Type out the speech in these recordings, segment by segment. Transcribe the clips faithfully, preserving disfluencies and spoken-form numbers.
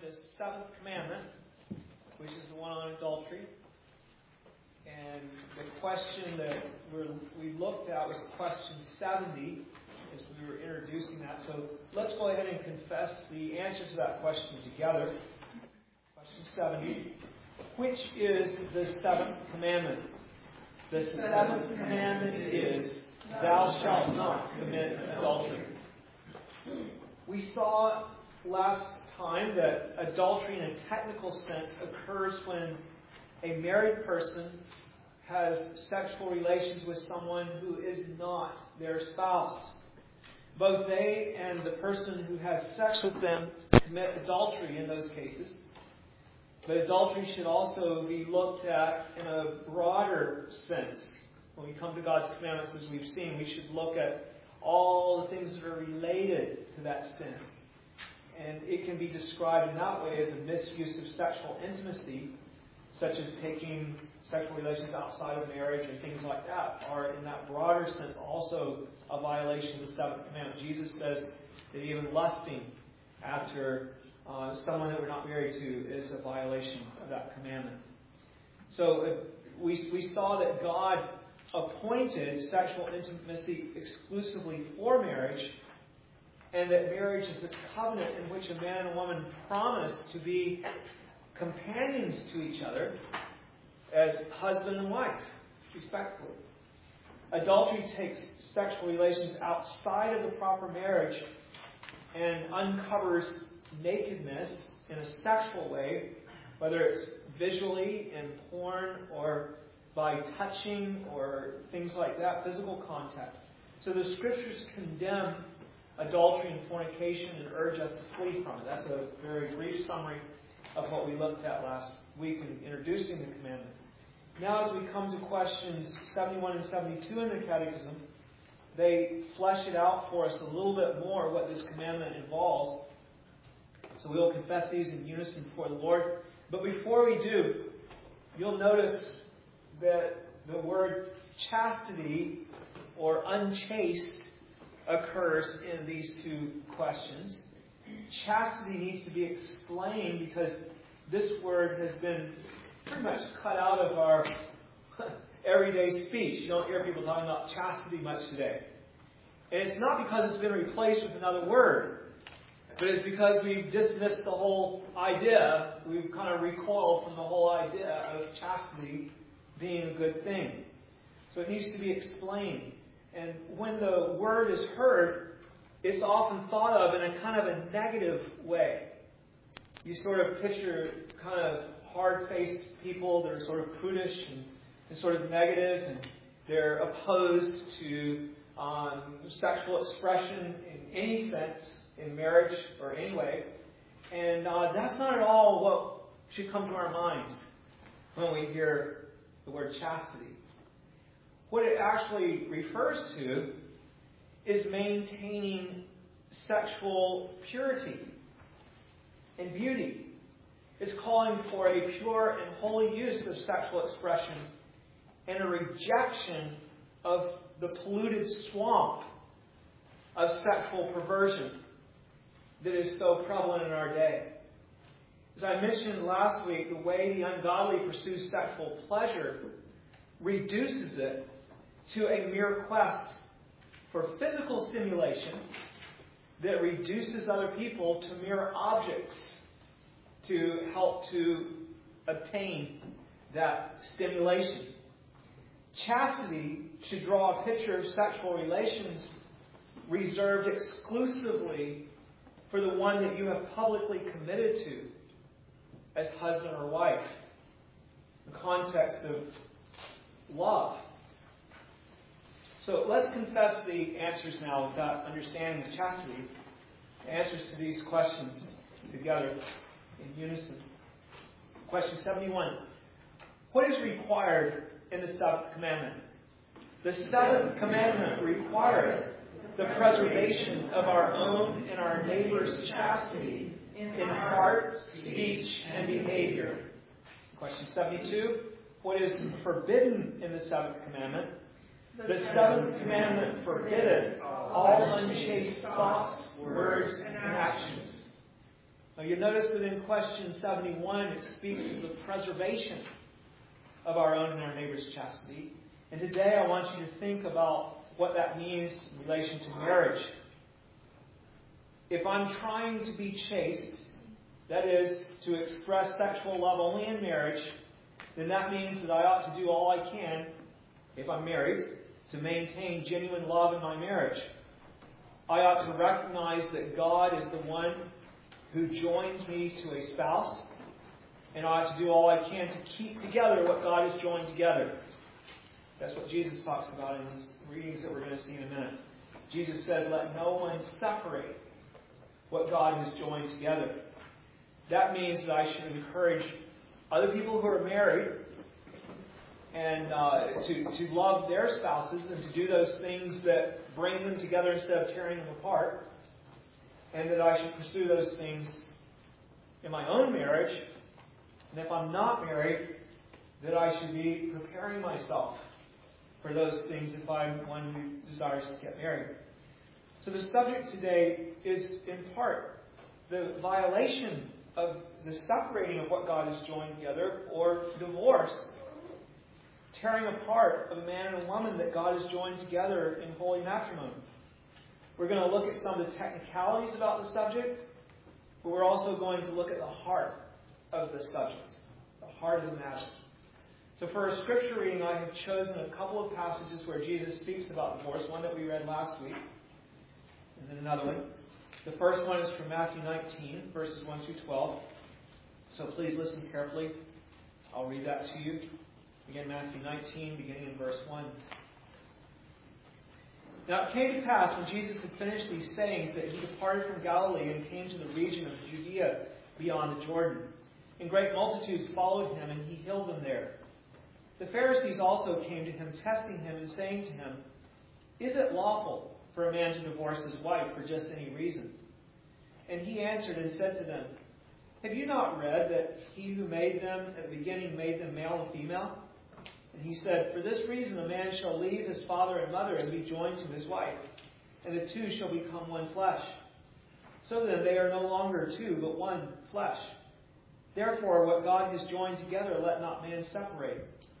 the seventh commandment, which is the one on adultery. And the question that we're, we looked at was question seventy as we were introducing that. So let's go ahead and confess the answer to that question together. Question seventy. Which is the seventh commandment? The seventh commandment is, thou shalt not commit adultery. We saw last time that adultery in a technical sense occurs when a married person has sexual relations with someone who is not their spouse. Both they and the person who has sex with them commit adultery in those cases. But adultery should also be looked at in a broader sense. When we come to God's commandments, as we've seen, we should look at all the things that are related to that sin. And it can be described in that way as a misuse of sexual intimacy, such as taking sexual relations outside of marriage and things like that, are in that broader sense also a violation of the seventh commandment. Jesus says that even lusting after uh, someone that we're not married to is a violation of that commandment. So uh, we, we saw that God appointed sexual intimacy exclusively for marriage, and that marriage is a covenant in which a man and a woman promise to be companions to each other as husband and wife, respectfully. Adultery takes sexual relations outside of the proper marriage and uncovers nakedness in a sexual way, whether it's visually in porn or by touching or things like that, physical contact. So the Scriptures condemn adultery and fornication and urge us to flee from it. That's a very brief summary of what we looked at last week in introducing the commandment. Now as we come to questions seventy-one and seventy-two in the Catechism, they flesh it out for us a little bit more what this commandment involves. So we will confess these in unison before the Lord. But before we do, you'll notice that the word chastity or unchaste occurs in these two questions. Chastity needs to be explained because this word has been pretty much cut out of our everyday speech. You don't hear people talking about chastity much today. And it's not because it's been replaced with another word, but it's because we've dismissed the whole idea. We've kind of recoiled from the whole idea of chastity being a good thing. So it needs to be explained. And when the word is heard, it's often thought of in a kind of a negative way. You sort of picture kind of hard-faced people that are sort of prudish and, and sort of negative, and they're opposed to um, sexual expression in any sense, in marriage or any way. And uh, that's not at all what should come to our minds when we hear the word chastity. What it actually refers to is maintaining sexual purity and beauty. It's calling for a pure and holy use of sexual expression and a rejection of the polluted swamp of sexual perversion that is so prevalent in our day. As I mentioned last week, the way the ungodly pursue sexual pleasure reduces it to a mere quest for physical stimulation that reduces other people to mere objects to help to obtain that stimulation. Chastity should draw a picture of sexual relations reserved exclusively for the one that you have publicly committed to as husband or wife. The context of love. So let's confess the answers now with that understanding of chastity. The answers to these questions together in unison. Question seventy-one. What is required in the seventh commandment? The seventh commandment requireth the preservation of our own and our neighbor's chastity in heart, speech, and behavior. Question seventy-two. What is forbidden in the seventh commandment? The seventh commandment forbiddeth all unchaste thoughts, words, and actions. Now you notice that in question seventy-one it speaks of the preservation of our own and our neighbor's chastity. And today I want you to think about what that means in relation to marriage. If I'm trying to be chaste, that is, to express sexual love only in marriage, then that means that I ought to do all I can, if I'm married, to maintain genuine love in my marriage. I ought to recognize that God is the one who joins me to a spouse, and I ought to do all I can to keep together what God has joined together. That's what Jesus talks about in his readings that we're going to see in a minute. Jesus says, let no one separate what God has joined together. That means that I should encourage other people who are married and uh, to, to love their spouses and to do those things that bring them together instead of tearing them apart. And that I should pursue those things in my own marriage. And if I'm not married, that I should be preparing myself for those things if I'm one who desires to get married. So the subject today is in part the violation of the separating of what God has joined together, or divorce, tearing apart of a man and a woman that God has joined together in holy matrimony. We're going to look at some of the technicalities about the subject, but we're also going to look at the heart of the subject, the heart of the matter. So for our scripture reading, I have chosen a couple of passages where Jesus speaks about divorce, one that we read last week, and then another one. The first one is from Matthew nineteen, verses one through twelve. So please listen carefully. I'll read that to you. Again, Matthew nineteen, beginning in verse one. Now it came to pass, when Jesus had finished these sayings, that he departed from Galilee and came to the region of Judea beyond the Jordan. And great multitudes followed him, and he healed them there. The Pharisees also came to him, testing him and saying to him, is it lawful for a man to divorce his wife for just any reason? And he answered and said to them, have you not read that he who made them at the beginning made them male and female? And he said, for this reason a man shall leave his father and mother and be joined to his wife, and the two shall become one flesh. So then they are no longer two, but one flesh. Therefore what God has joined together, let not man separate.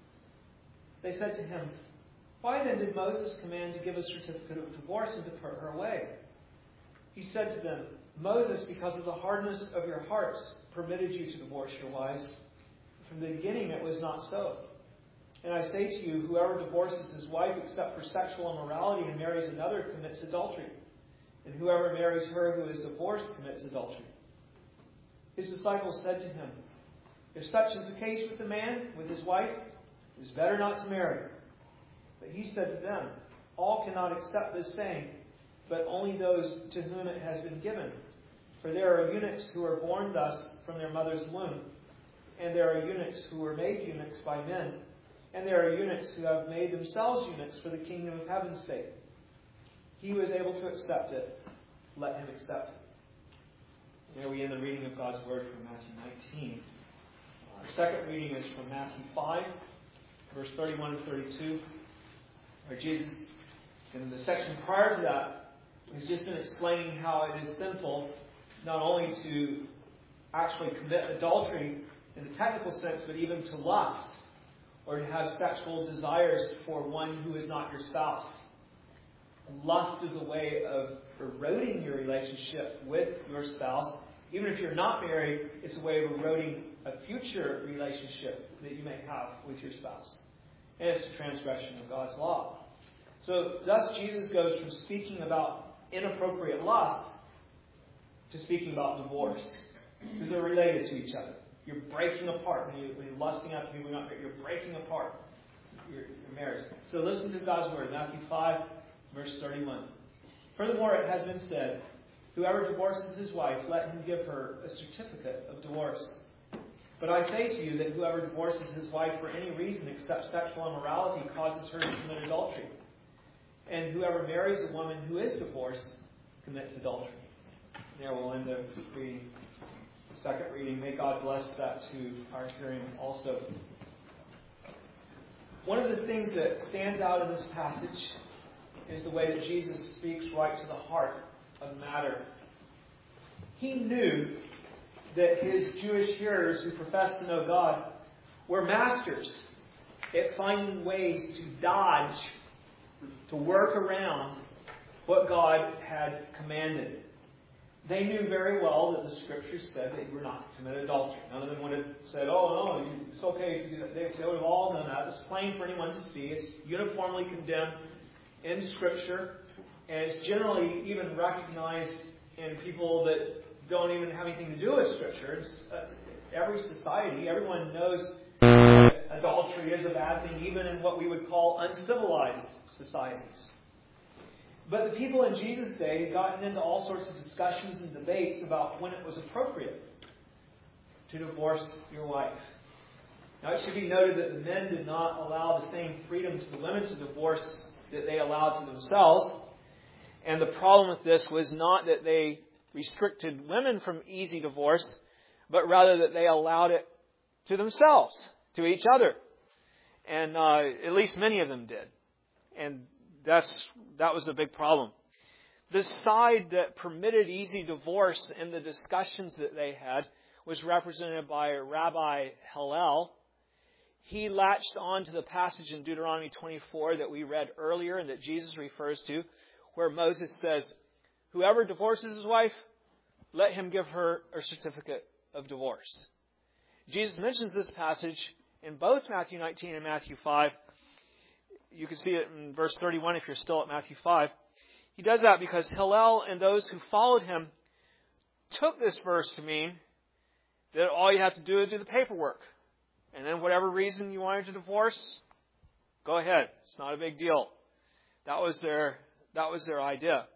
They said to him, why then did Moses command to give a certificate of divorce and to put her away? He said to them, Moses, because of the hardness of your hearts, permitted you to divorce your wives. From the beginning it was not so. And I say to you, whoever divorces his wife except for sexual immorality and marries another commits adultery. And whoever marries her who is divorced commits adultery. His disciples said to him, if such is the case with the man, with his wife, it is better not to marry. But he said to them, all cannot accept this saying, but only those to whom it has been given. For there are eunuchs who are born thus from their mother's womb, and there are eunuchs who were made eunuchs by men, and there are eunuchs who have made themselves eunuchs for the kingdom of heaven's sake. He who is able to accept it, let him accept it. There we end the reading of God's Word from Matthew nineteen. Our second reading is from Matthew five, verse thirty-one and thirty-two, where Jesus, in the section prior to that, has just been explaining how it is sinful not only to actually commit adultery in the technical sense, but even to lust, or to have sexual desires for one who is not your spouse. Lust is a way of eroding your relationship with your spouse. Even if you're not married, it's a way of eroding a future relationship that you may have with your spouse. And it's a transgression of God's law. So thus Jesus goes from speaking about inappropriate lust to speaking about divorce. Because they're related to each other. You're breaking apart. When, you, when you're lusting after people you're not married, you're breaking apart your, your marriage. So listen to God's Word. Matthew five, verse thirty-one. Furthermore, it has been said, whoever divorces his wife, let him give her a certificate of divorce. But I say to you that whoever divorces his wife for any reason except sexual immorality causes her to commit adultery. And whoever marries a woman who is divorced commits adultery. There we'll end the reading. The second reading. May God bless that to our hearing also. One of the things that stands out in this passage is the way that Jesus speaks right to the heart of the matter. He knew that his Jewish hearers who professed to know God were masters at finding ways to dodge, to work around what God had commanded. They knew very well that the Scriptures said that you were not to commit adultery. None of them would have said, oh, no, it's okay if you do that. They, they would have all done that. It's plain for anyone to see. It's uniformly condemned in Scripture. And it's generally even recognized in people that don't even have anything to do with Scripture. It's, uh, every society, everyone knows that adultery is a bad thing, even in what we would call uncivilized societies. But the people in Jesus' day had gotten into all sorts of discussions and debates about when it was appropriate to divorce your wife. Now, it should be noted that the men did not allow the same freedom to the women to divorce that they allowed to themselves. And the problem with this was not that they restricted women from easy divorce, but rather that they allowed it to themselves, to each other. And uh, at least many of them did. And that's that was a big problem. The side that permitted easy divorce in the discussions that they had was represented by Rabbi Hillel. He latched on to the passage in Deuteronomy twenty-four that we read earlier and that Jesus refers to, where Moses says, whoever divorces his wife, let him give her a certificate of divorce. Jesus mentions this passage in both Matthew nineteen and Matthew five. You can see it in verse thirty-one if you're still at Matthew five. He does that because Hillel and those who followed him took this verse to mean that all you have to do is do the paperwork. And then whatever reason you wanted to divorce, go ahead. It's not a big deal. That was their, that was their idea.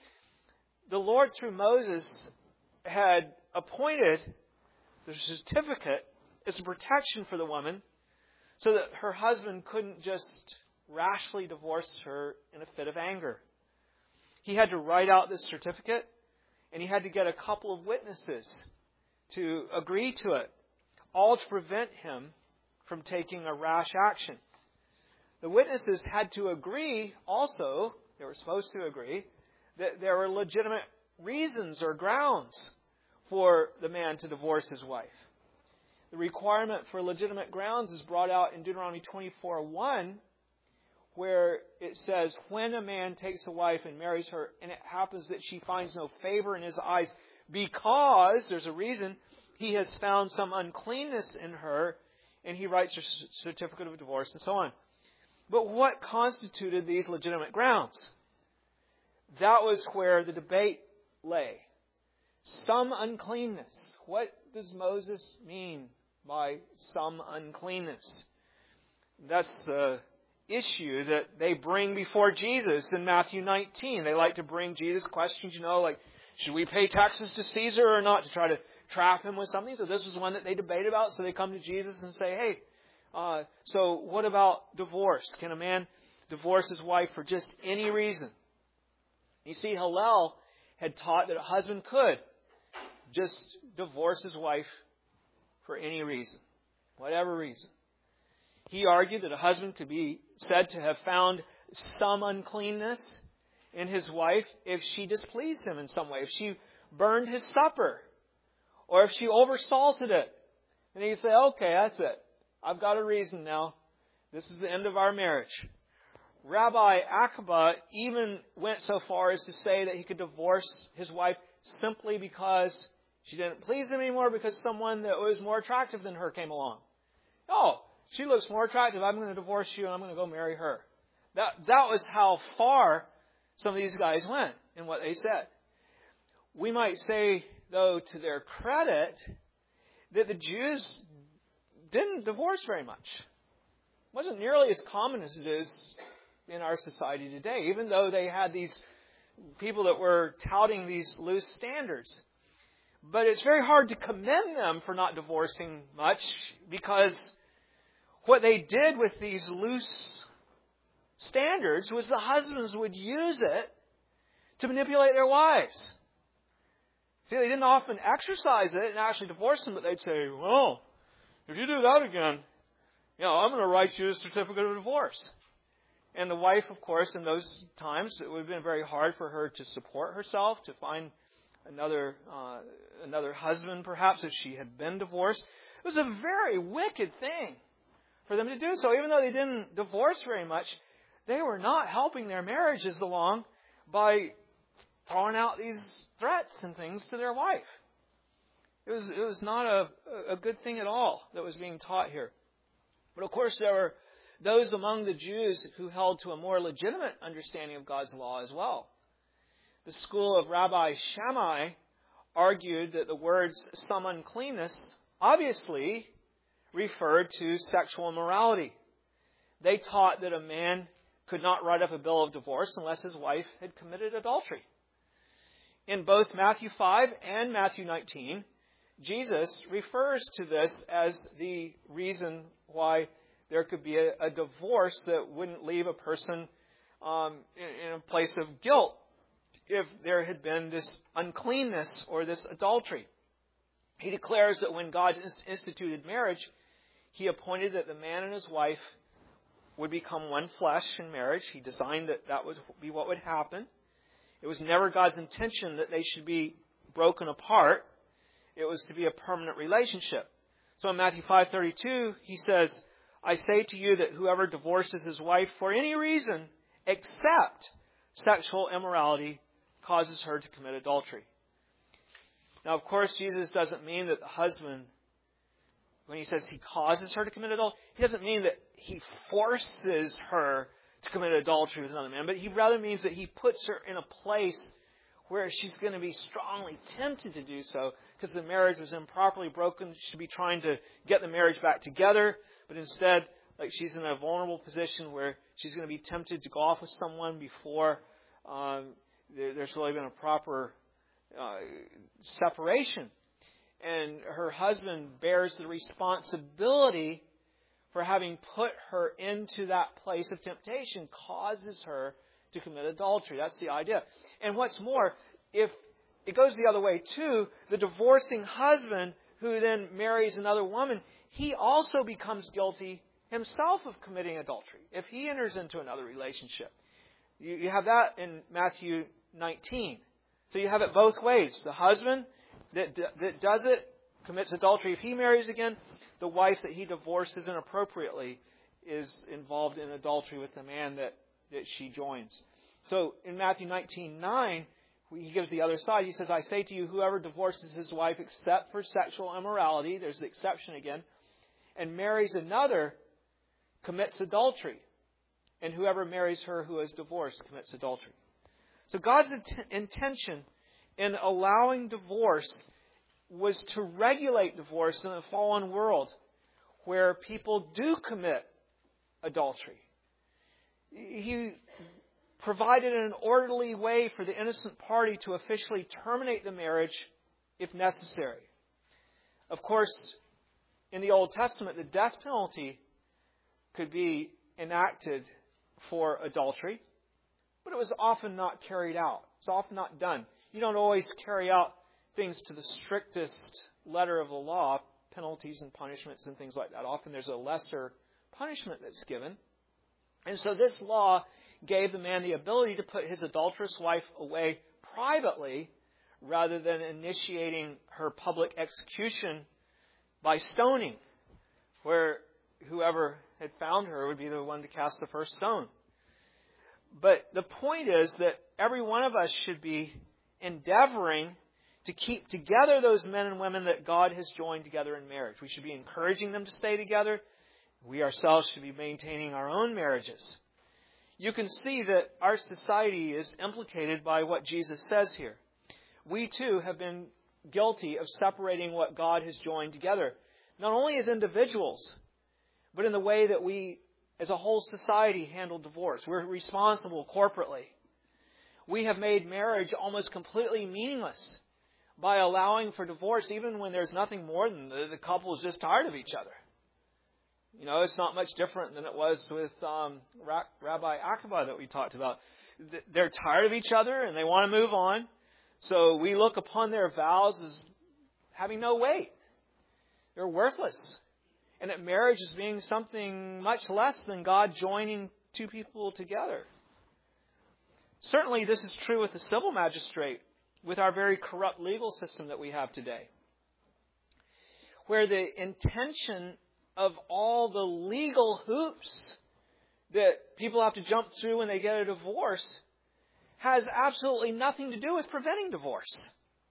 The Lord, through Moses, had appointed the certificate as a protection for the woman so that her husband couldn't just rashly divorce her in a fit of anger. He had to write out this certificate, and he had to get a couple of witnesses to agree to it, all to prevent him from taking a rash action. The witnesses had to agree also, they were supposed to agree, that there were legitimate reasons or grounds for the man to divorce his wife. The requirement for legitimate grounds is brought out in Deuteronomy twenty-four one, where it says, when a man takes a wife and marries her, and it happens that she finds no favor in his eyes because, there's a reason, he has found some uncleanness in her, and he writes a certificate of divorce and so on. But what constituted these legitimate grounds? That was where the debate lay. Some uncleanness. What does Moses mean by some uncleanness? That's the issue that they bring before Jesus in Matthew nineteen. They like to bring Jesus questions, you know, like, should we pay taxes to Caesar or not, to try to trap him with something? So this was one that they debate about. So they come to Jesus and say, hey, uh, so what about divorce? Can a man divorce his wife for just any reason? You see, Hillel had taught that a husband could just divorce his wife for any reason, whatever reason. He argued that a husband could be said to have found some uncleanness in his wife if she displeased him in some way, if she burned his supper, or if she oversalted it. And he'd say, okay, that's it. I've got a reason now. This is the end of our marriage. Rabbi Akiba even went so far as to say that he could divorce his wife simply because she didn't please him anymore, because someone that was more attractive than her came along. Oh, she looks more attractive. I'm going to divorce you and I'm going to go marry her. That, that was how far some of these guys went in what they said. We might say, though, to their credit, that the Jews didn't divorce very much. It wasn't nearly as common as it is in our society today, even though they had these people that were touting these loose standards. But it's very hard to commend them for not divorcing much, because what they did with these loose standards was the husbands would use it to manipulate their wives. See, they didn't often exercise it and actually divorce them, but they'd say, well, if you do that again, you know, I'm going to write you a certificate of divorce. And the wife, of course, in those times, it would have been very hard for her to support herself, to find another uh, another husband, perhaps, if she had been divorced. It was a very wicked thing for them to do so. Even though they didn't divorce very much, they were not helping their marriages along by throwing out these threats and things to their wife. It was it was not a, a good thing at all that was being taught here. But of course, there were those among the Jews who held to a more legitimate understanding of God's law as well. The school of Rabbi Shammai argued that the words some uncleanness obviously referred to sexual immorality. They taught that a man could not write up a bill of divorce unless his wife had committed adultery. In both Matthew five and Matthew nineteen, Jesus refers to this as the reason why there could be a, a divorce that wouldn't leave a person um, in, in a place of guilt if there had been this uncleanness or this adultery. He declares that when God instituted marriage, He appointed that the man and his wife would become one flesh in marriage. He designed that that would be what would happen. It was never God's intention that they should be broken apart. It was to be a permanent relationship. So in Matthew five thirty-two, He says, I say to you that whoever divorces his wife for any reason except sexual immorality causes her to commit adultery. Now, of course, Jesus doesn't mean that the husband, when He says he causes her to commit adultery, He doesn't mean that he forces her to commit adultery with another man, but He rather means that He puts her in a place where she's going to be strongly tempted to do so because the marriage was improperly broken. She should be trying to get the marriage back together, but instead, like she's in a vulnerable position where she's going to be tempted to go off with someone before um, there, there's really been a proper uh, separation. And her husband bears the responsibility for having put her into that place of temptation, causes her to commit adultery. That's the idea. And what's more, if it goes the other way too, the divorcing husband who then marries another woman, he also becomes guilty himself of committing adultery if he enters into another relationship. You, you have that in Matthew nineteen. So you have it both ways. The husband that, that does it commits adultery if he marries again. The wife that he divorces inappropriately is involved in adultery with the man that, that she joins. So in Matthew nineteen nine, he gives the other side. He says, I say to you, whoever divorces his wife except for sexual immorality, there's the exception again, and marries another, commits adultery. And whoever marries her who is divorced commits adultery. So God's int- intention in allowing divorce was to regulate divorce in a fallen world where people do commit adultery. He provided an orderly way for the innocent party to officially terminate the marriage if necessary. Of course, in the Old Testament, the death penalty could be enacted for adultery, but it was often not carried out. It's often not done. You don't always carry out things to the strictest letter of the law, penalties and punishments and things like that. Often there's a lesser punishment that's given. And so this law gave the man the ability to put his adulterous wife away privately rather than initiating her public execution by stoning, where whoever had found her would be the one to cast the first stone. But the point is that every one of us should be endeavoring to keep together those men and women that God has joined together in marriage. We should be encouraging them to stay together. We ourselves should be maintaining our own marriages. You can see that our society is implicated by what Jesus says here. We too have been guilty of separating what God has joined together, not only as individuals, but in the way that we as a whole society handle divorce. We're responsible corporately. We have made marriage almost completely meaningless by allowing for divorce even when there's nothing more than the, the couple is just tired of each other. You know, it's not much different than it was with um, Rabbi Akiva that we talked about. They're tired of each other and they want to move on. So we look upon their vows as having no weight. They're worthless. And that marriage is being something much less than God joining two people together. Certainly this is true with the civil magistrate. with our very corrupt legal system that we have today, where the intention of all the legal hoops that people have to jump through when they get a divorce has absolutely nothing to do with preventing divorce.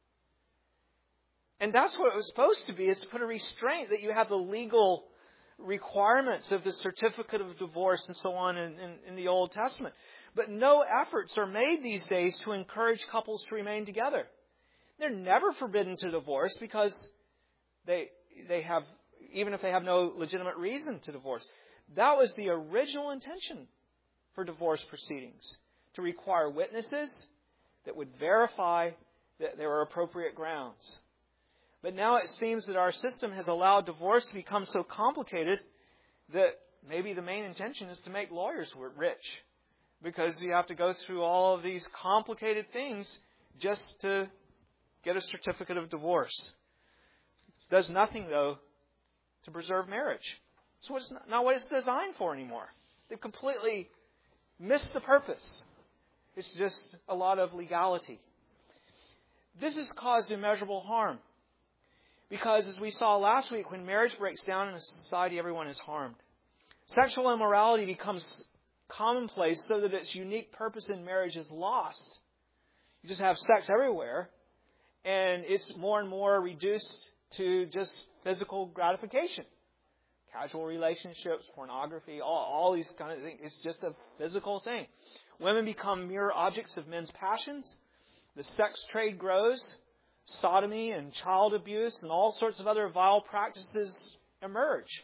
And that's what it was supposed to be, is to put a restraint that you have the legal requirements of the certificate of divorce and so on in, in, in the Old Testament. But no efforts are made these days to encourage couples to remain together. They're never forbidden to divorce because they they have, even if they have no legitimate reason to divorce. That was the original intention for divorce proceedings, to require witnesses that would verify that there were appropriate grounds. But now it seems that our system has allowed divorce to become so complicated that maybe the main intention is to make lawyers rich, because you have to go through all of these complicated things just to get a certificate of divorce. Does nothing, though, to preserve marriage. So it's not what it's designed for anymore. They've completely missed the purpose. It's just a lot of legality. This has caused immeasurable harm. Because as we saw last week, when marriage breaks down in a society, everyone is harmed. Sexual immorality becomes commonplace so that its unique purpose in marriage is lost. You just have sex everywhere, and it's more and more reduced to just physical gratification. Casual relationships, pornography, all, all these kind of things. It's just a physical thing. Women become mere objects of men's passions. The sex trade grows. Sodomy and child abuse and all sorts of other vile practices emerge.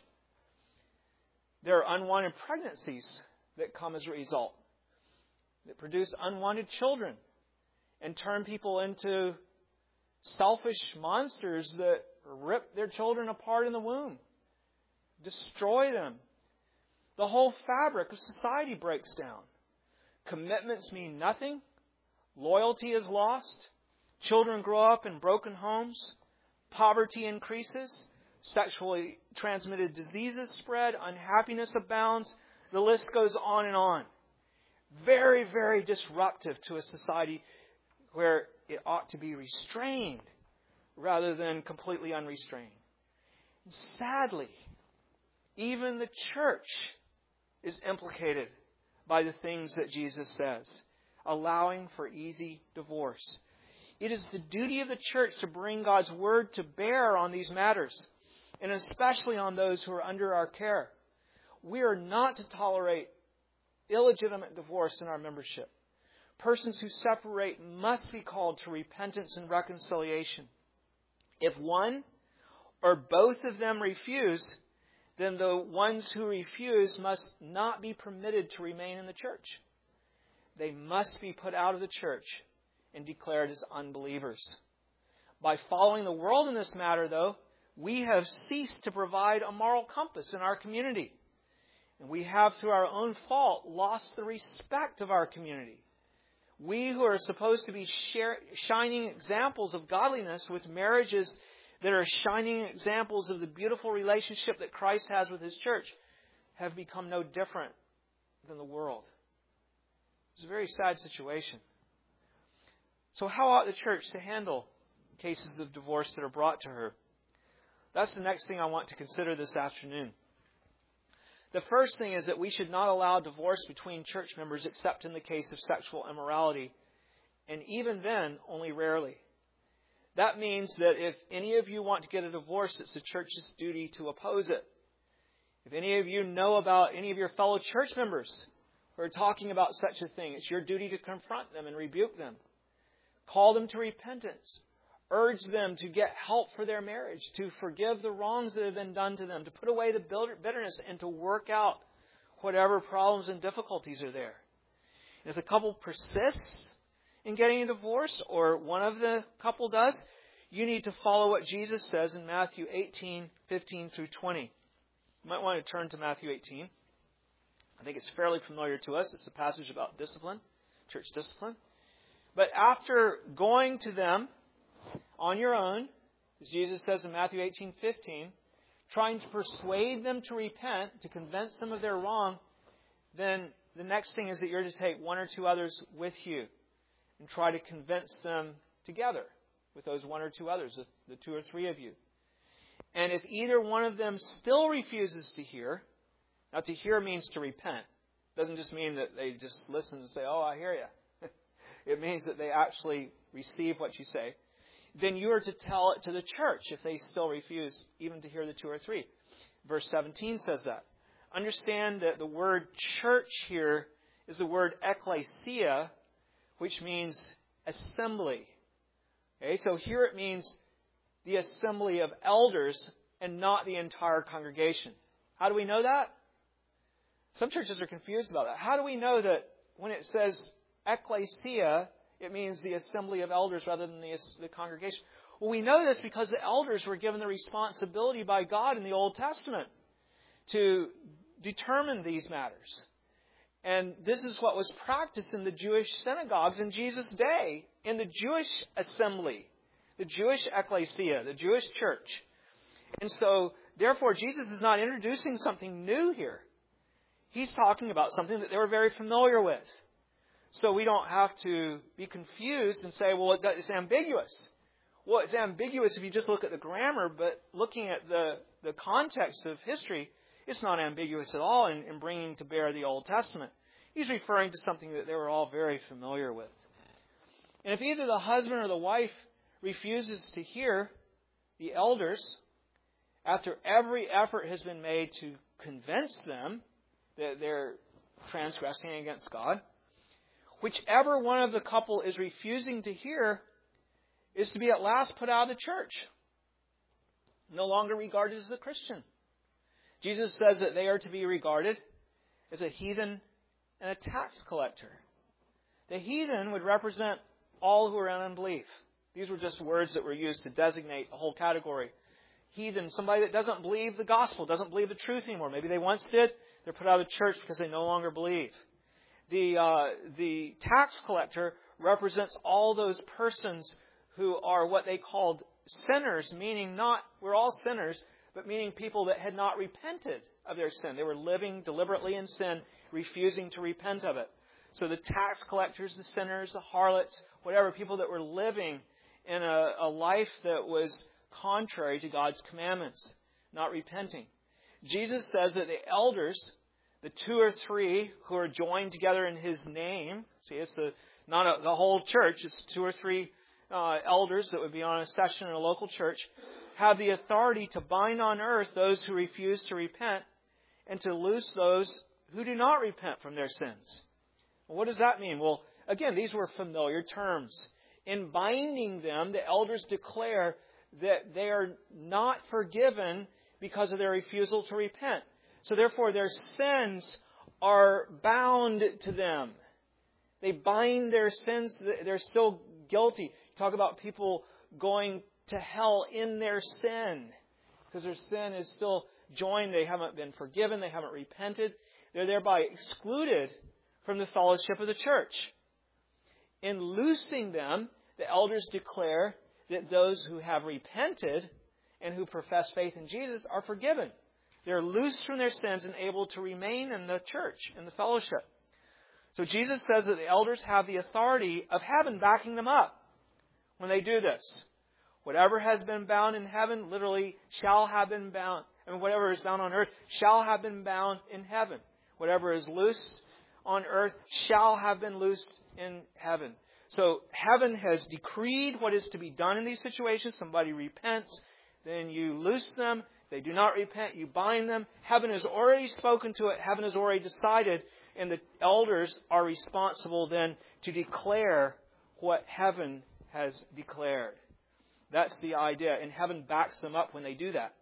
There are unwanted pregnancies that come as a result, that produce unwanted children and turn people into selfish monsters that rip their children apart in the womb, destroy them. The whole fabric of society breaks down. Commitments mean nothing. Loyalty is lost. Children grow up in broken homes. Poverty increases. Sexually transmitted diseases spread. Unhappiness abounds. The list goes on and on. Very, very disruptive to a society where it ought to be restrained rather than completely unrestrained. And sadly, even the church is implicated by the things that Jesus says, allowing for easy divorce. It is the duty of the church to bring God's word to bear on these matters, and especially on those who are under our care. We are not to tolerate illegitimate divorce in our membership. Persons who separate must be called to repentance and reconciliation. If one or both of them refuse, then the ones who refuse must not be permitted to remain in the church. They must be put out of the church and declared as unbelievers. By following the world in this matter, though, we have ceased to provide a moral compass in our community. And we have, through our own fault, lost the respect of our community. We who are supposed to be share, shining examples of godliness with marriages that are shining examples of the beautiful relationship that Christ has with His church have become no different than the world. It's a very sad situation. So how ought the church to handle cases of divorce that are brought to her? That's the next thing I want to consider this afternoon. The first thing is that we should not allow divorce between church members except in the case of sexual immorality, and even then, only rarely. That means that if any of you want to get a divorce, it's the church's duty to oppose it. If any of you know about any of your fellow church members who are talking about such a thing, it's your duty to confront them and rebuke them. Call them to repentance. Urge them to get help for their marriage, to forgive the wrongs that have been done to them, to put away the bitterness and to work out whatever problems and difficulties are there. And if the couple persists in getting a divorce, or one of the couple does, you need to follow what Jesus says in Matthew eighteen, fifteen through twenty. You might want to turn to Matthew eighteen. I think it's fairly familiar to us. It's a passage about discipline, church discipline. But after going to them on your own, as Jesus says in Matthew eighteen, fifteen, trying to persuade them to repent, to convince them of their wrong, then the next thing is that you're to take one or two others with you and try to convince them together with those one or two others, the, the two or three of you. And if either one of them still refuses to hear, now to hear means to repent. It doesn't just mean that they just listen and say, oh, I hear you. It means that they actually receive what you say. Then you are to tell it to the church if they still refuse even to hear the two or three. Verse seventeen says that. Understand that the word church here is the word ekklesia, which means assembly. Okay, so here it means the assembly of elders and not the entire congregation. How do we know that? Some churches are confused about that. How do we know that when it says ekklesia, it means the assembly of elders rather than the, the congregation? Well, we know this because the elders were given the responsibility by God in the Old Testament to determine these matters. And this is what was practiced in the Jewish synagogues in Jesus' day, in the Jewish assembly, the Jewish ekklesia, the Jewish church. And so, therefore, Jesus is not introducing something new here. He's talking about something that they were very familiar with. So we don't have to be confused and say, well, it's ambiguous. Well, it's ambiguous if you just look at the grammar, but looking at the, the context of history, it's not ambiguous at all in, in bringing to bear the Old Testament. He's referring to something that they were all very familiar with. And if either the husband or the wife refuses to hear the elders, after every effort has been made to convince them that they're transgressing against God, whichever one of the couple is refusing to hear is to be at last put out of the church, no longer regarded as a Christian. Jesus says that they are to be regarded as a heathen and a tax collector. The heathen would represent all who are in unbelief. These were just words that were used to designate a whole category. Heathen, somebody that doesn't believe the gospel, doesn't believe the truth anymore. Maybe they once did. They're put out of the church because they no longer believe. The uh, the tax collector represents all those persons who are what they called sinners, meaning not, we're all sinners, but meaning people that had not repented of their sin. They were living deliberately in sin, refusing to repent of it. So the tax collectors, the sinners, the harlots, whatever, people that were living in a, a life that was contrary to God's commandments, not repenting. Jesus says that the elders, the two or three who are joined together in His name, see, it's the, not a, the whole church, it's two or three uh, elders that would be on a session in a local church, have the authority to bind on earth those who refuse to repent and to loose those who do not repent from their sins. Well, what does that mean? Well, again, these were familiar terms. In binding them, the elders declare that they are not forgiven because of their refusal to repent. So therefore, their sins are bound to them. They bind their sins. They're still guilty. Talk about people going to hell in their sin because their sin is still joined. They haven't been forgiven. They haven't repented. They're thereby excluded from the fellowship of the church. In loosing them, the elders declare that those who have repented and who profess faith in Jesus are forgiven. They're loosed from their sins and able to remain in the church, in the fellowship. So Jesus says that the elders have the authority of heaven backing them up when they do this. Whatever has been bound in heaven literally shall have been bound. And whatever is bound on earth shall have been bound in heaven. Whatever is loosed on earth shall have been loosed in heaven. So heaven has decreed what is to be done in these situations. Somebody repents, then you loose them. They do not repent, you bind them. Heaven has already spoken to it. Heaven has already decided. And the elders are responsible then to declare what heaven has declared. That's the idea. And heaven backs them up when they do that.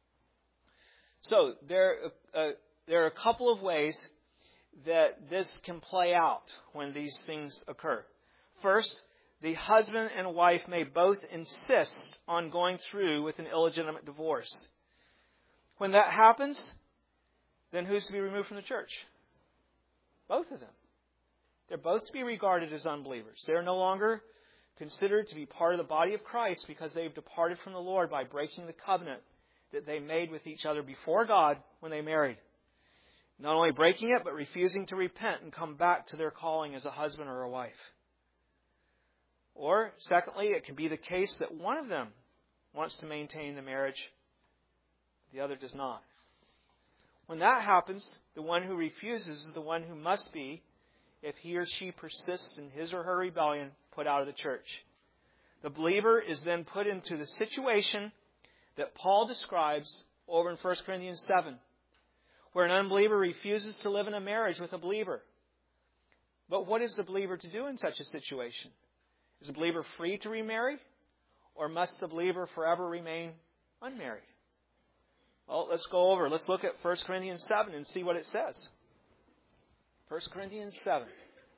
So there, uh, there are a couple of ways that this can play out when these things occur. First, the husband and wife may both insist on going through with an illegitimate divorce. When that happens, then who's to be removed from the church? Both of them. They're both to be regarded as unbelievers. They're no longer considered to be part of the body of Christ because they've departed from the Lord by breaking the covenant that they made with each other before God when they married. Not only breaking it, but refusing to repent and come back to their calling as a husband or a wife. Or, secondly, it can be the case that one of them wants to maintain the marriage, the other does not. When that happens, the one who refuses is the one who must be, if he or she persists in his or her rebellion, put out of the church. The believer is then put into the situation that Paul describes over in First Corinthians seven, where an unbeliever refuses to live in a marriage with a believer. But what is the believer to do in such a situation? Is the believer free to remarry, or must the believer forever remain unmarried? Well, let's go over. Let's look at First Corinthians seven and see what it says. First Corinthians seven.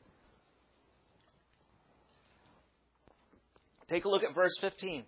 Take a look at verse fifteen.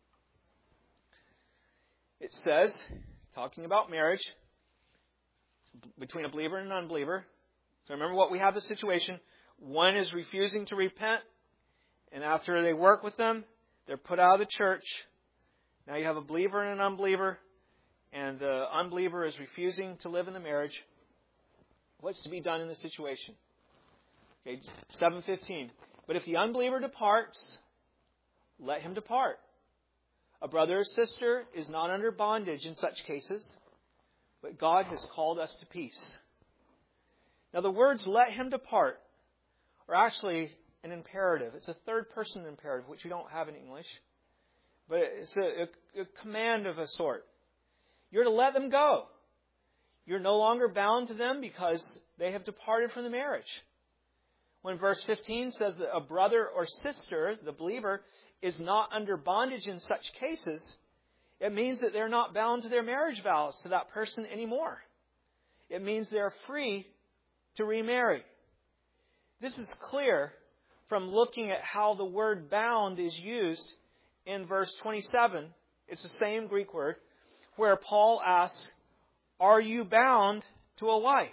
It says, talking about marriage between a believer and an unbeliever. So remember what we have the situation. One is refusing to repent, and after they work with them, they're put out of the church. Now you have a believer and an unbeliever, and the unbeliever is refusing to live in the marriage. What's to be done in this situation? Okay, seven fifteen. But if the unbeliever departs, let him depart. A brother or sister is not under bondage in such cases, but God has called us to peace. Now the words "let him depart" are actually an imperative. It's a third person imperative, which we don't have in English. But it's a, a, a command of a sort. You're to let them go. You're no longer bound to them because they have departed from the marriage. When verse fifteen says that a brother or sister, the believer, is not under bondage in such cases, it means that they're not bound to their marriage vows to that person anymore. It means they're free to remarry. This is clear from looking at how the word bound is used in verse twenty-seven. It's the same Greek word, where Paul asks, "Are you bound to a wife?"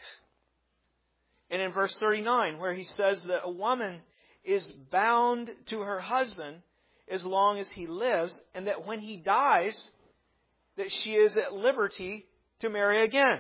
And in verse thirty-nine, where he says that a woman is bound to her husband as long as he lives, and that when he dies, that she is at liberty to marry again.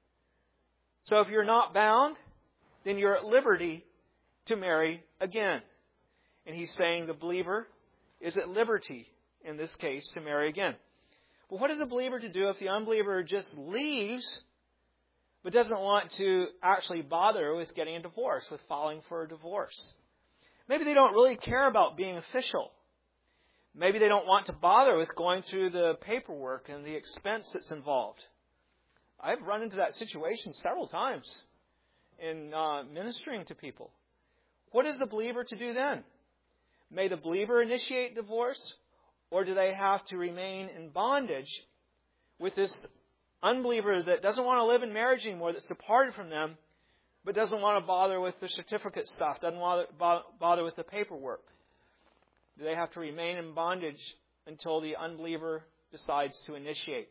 So if you're not bound, then you're at liberty to marry again. And he's saying the believer is at liberty, in this case, to marry again. But what is a believer to do if the unbeliever just leaves, but doesn't want to actually bother with getting a divorce, with filing for a divorce? Maybe they don't really care about being official. Maybe they don't want to bother with going through the paperwork and the expense that's involved. I've run into that situation several times in uh, ministering to people. What is a believer to do then? May the believer initiate divorce, or do they have to remain in bondage with this unbeliever that doesn't want to live in marriage anymore, that's departed from them, but doesn't want to bother with the certificate stuff, doesn't want to bother with the paperwork? Do they have to remain in bondage until the unbeliever decides to initiate?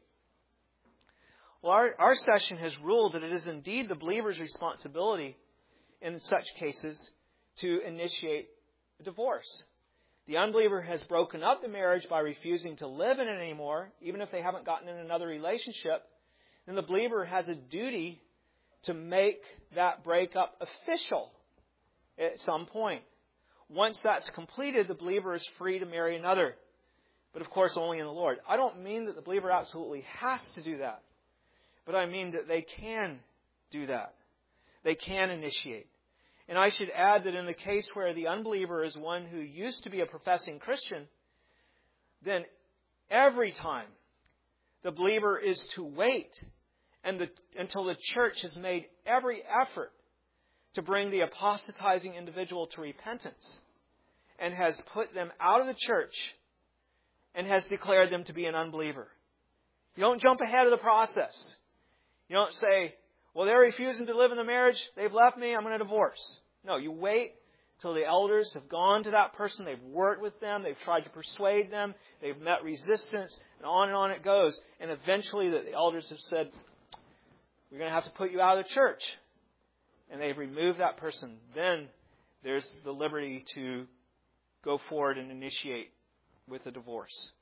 Well, our, our session has ruled that it is indeed the believer's responsibility in such cases to initiate a divorce. The unbeliever has broken up the marriage by refusing to live in it anymore, even if they haven't gotten in another relationship. Then the believer has a duty to make that breakup official at some point. Once that's completed, the believer is free to marry another. But of course, only in the Lord. I don't mean that the believer absolutely has to do that. But I mean that they can do that. They can initiate. And I should add that in the case where the unbeliever is one who used to be a professing Christian, then every time the believer is to wait and the, until the church has made every effort to bring the apostatizing individual to repentance and has put them out of the church and has declared them to be an unbeliever. You don't jump ahead of the process. You don't say, well, they're refusing to live in the marriage. They've left me. I'm going to divorce. No, you wait till the elders have gone to that person. They've worked with them. They've tried to persuade them. They've met resistance, and on and on it goes. And eventually the elders have said, we're going to have to put you out of the church. And they've removed that person. Then there's the liberty to go forward and initiate with a divorce.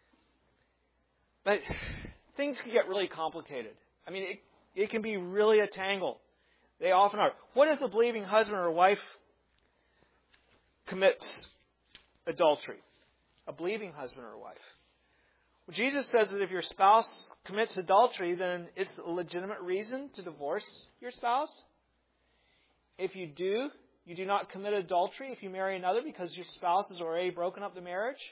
But things can get really complicated. I mean, it, it can be really a tangle. They often are. What if the believing husband or wife commits adultery, a believing husband or wife. Well, Jesus says that if your spouse commits adultery, then it's a legitimate reason to divorce your spouse. If you do, you do not commit adultery if you marry another because your spouse has already broken up the marriage.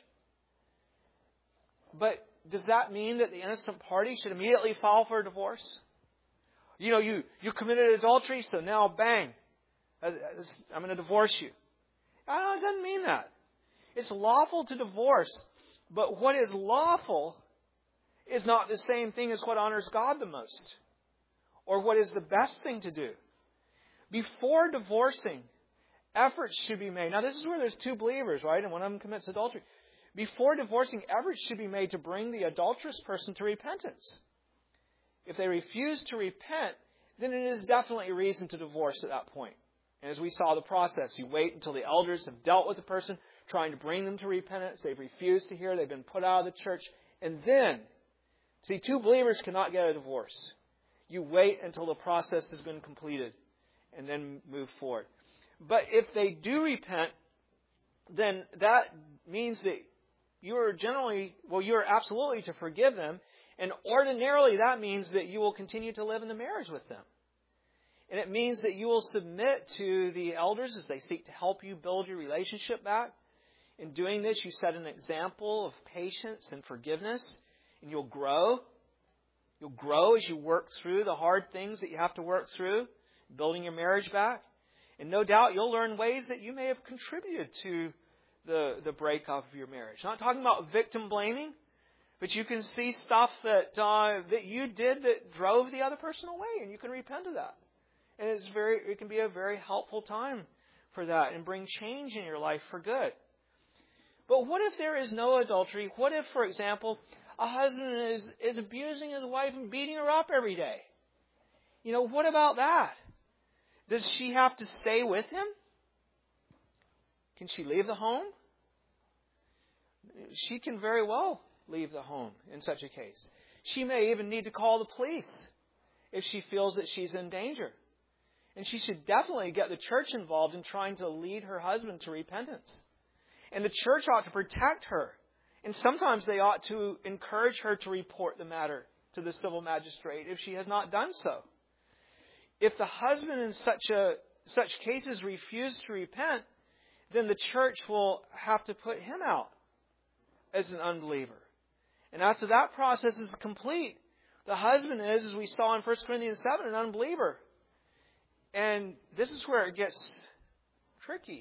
But does that mean that the innocent party should immediately file for a divorce? You know, you, you committed adultery, so now bang, I'm going to divorce you. No, it doesn't mean that. It's lawful to divorce, but what is lawful is not the same thing as what honors God the most, or what is the best thing to do. Before divorcing, efforts should be made. Now, this is where there's two believers, right? And one of them commits adultery. Before divorcing, efforts should be made to bring the adulterous person to repentance. If they refuse to repent, then it is definitely a reason to divorce at that point. And as we saw the process, you wait until the elders have dealt with the person, trying to bring them to repentance. They've refused to hear. They've been put out of the church. And then, see, two believers cannot get a divorce. You wait until the process has been completed and then move forward. But if they do repent, then that means that you are generally, well, you are absolutely to forgive them. And ordinarily that means that you will continue to live in the marriage with them. And it means that you will submit to the elders as they seek to help you build your relationship back. In doing this, you set an example of patience and forgiveness, and you'll grow. You'll grow as you work through the hard things that you have to work through, building your marriage back. And no doubt you'll learn ways that you may have contributed to the, the breakup of your marriage. Not talking about victim blaming, but you can see stuff that uh, that you did that drove the other person away, and you can repent of that. And it's very it can be a very helpful time for that and bring change in your life for good. But what if there is no adultery? What if, for example, a husband is, is abusing his wife and beating her up every day? You know, what about that? Does she have to stay with him? Can she leave the home? She can very well leave the home in such a case. She may even need to call the police if she feels that she's in danger. And she should definitely get the church involved in trying to lead her husband to repentance. And the church ought to protect her. And sometimes they ought to encourage her to report the matter to the civil magistrate if she has not done so. If the husband in such a such cases refuses to repent, then the church will have to put him out as an unbeliever. And after that process is complete, the husband is, as we saw in First Corinthians seven, an unbeliever. And this is where it gets tricky.